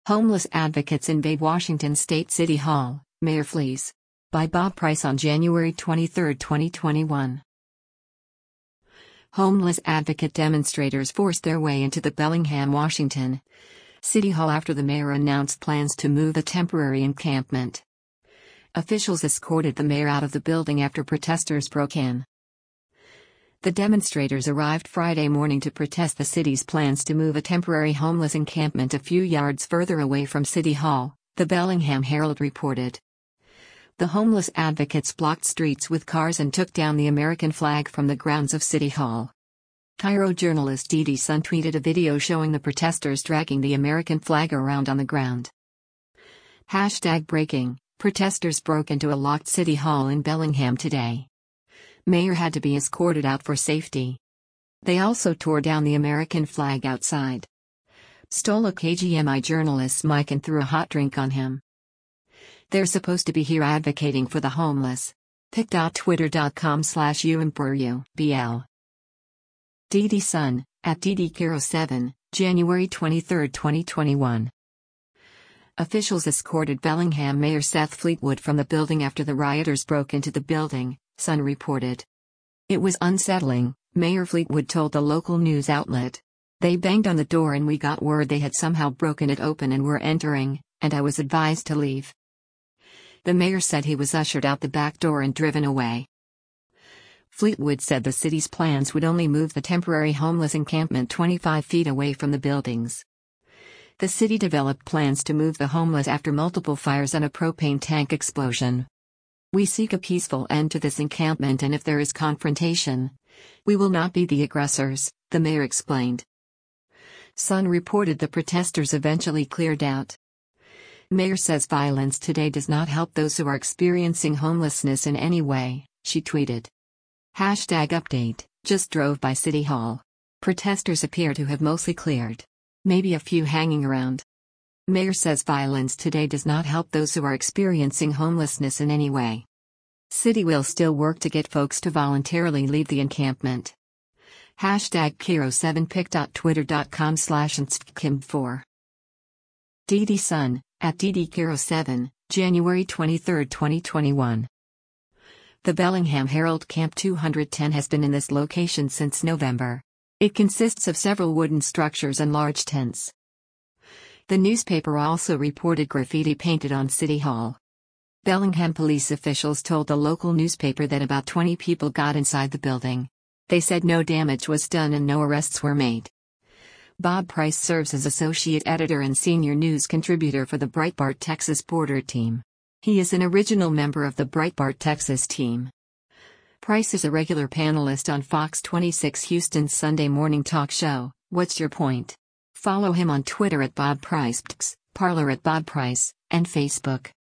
Homeless advocates invade Washington State City Hall, Mayor flees. By Bob Price on January 23, 2021. Homeless advocate demonstrators forced their way into the Bellingham, Washington City Hall after the mayor announced plans to move a temporary encampment. Officials escorted the mayor out of the building after protesters broke in. The demonstrators arrived Friday morning to protest the city's plans to move a temporary homeless encampment a few yards further away from City Hall, the Bellingham Herald reported. The homeless advocates blocked streets with cars and took down the American flag from the grounds of City Hall. Cairo journalist Didi Sun tweeted a video showing the protesters dragging the American flag around on the ground. #breaking: Protesters broke into a locked City Hall in Bellingham today. Mayor had to be escorted out for safety. They also tore down the American flag outside. Stole a KGMI journalist's mic and threw a hot drink on him. They're supposed to be here advocating for the homeless. pic.twitter.com/uimperu.bl. Didi Sun, at DDCaro7, January 23, 2021. Officials escorted Bellingham Mayor Seth Fleetwood from the building after the rioters broke into the building, Sun reported. It was unsettling, Mayor Fleetwood told the local news outlet. They banged on the door and we got word they had somehow broken it open and were entering, and I was advised to leave. The mayor said he was ushered out the back door and driven away. Fleetwood said the city's plans would only move the temporary homeless encampment 25 feet away from the buildings. The city developed plans to move the homeless after multiple fires and a propane tank explosion. We seek a peaceful end to this encampment, and if there is confrontation, we will not be the aggressors, the mayor explained. Sun reported the protesters eventually cleared out. Mayor says violence today does not help those who are experiencing homelessness in any way, she tweeted. #update, just drove by City Hall. Protesters appear to have mostly cleared. Maybe a few hanging around. Mayor says violence today does not help those who are experiencing homelessness in any way. City will still work to get folks to voluntarily leave the encampment. #Cairo7 pic.twitter.com/instakim4. Didi Sun, at DDCaro7, January 23, 2021. The Bellingham Herald Camp 210 has been in this location since November. It consists of several wooden structures and large tents. The newspaper also reported graffiti painted on City Hall. Bellingham police officials told the local newspaper that about 20 people got inside the building. They said no damage was done and no arrests were made. Bob Price serves as associate editor and senior news contributor for the Breitbart Texas Border Team. He is an original member of the Breitbart Texas team. Price is a regular panelist on Fox 26 Houston's Sunday morning talk show, What's Your Point? Follow him on Twitter at Bob Price, Parler at Bob Price, and Facebook.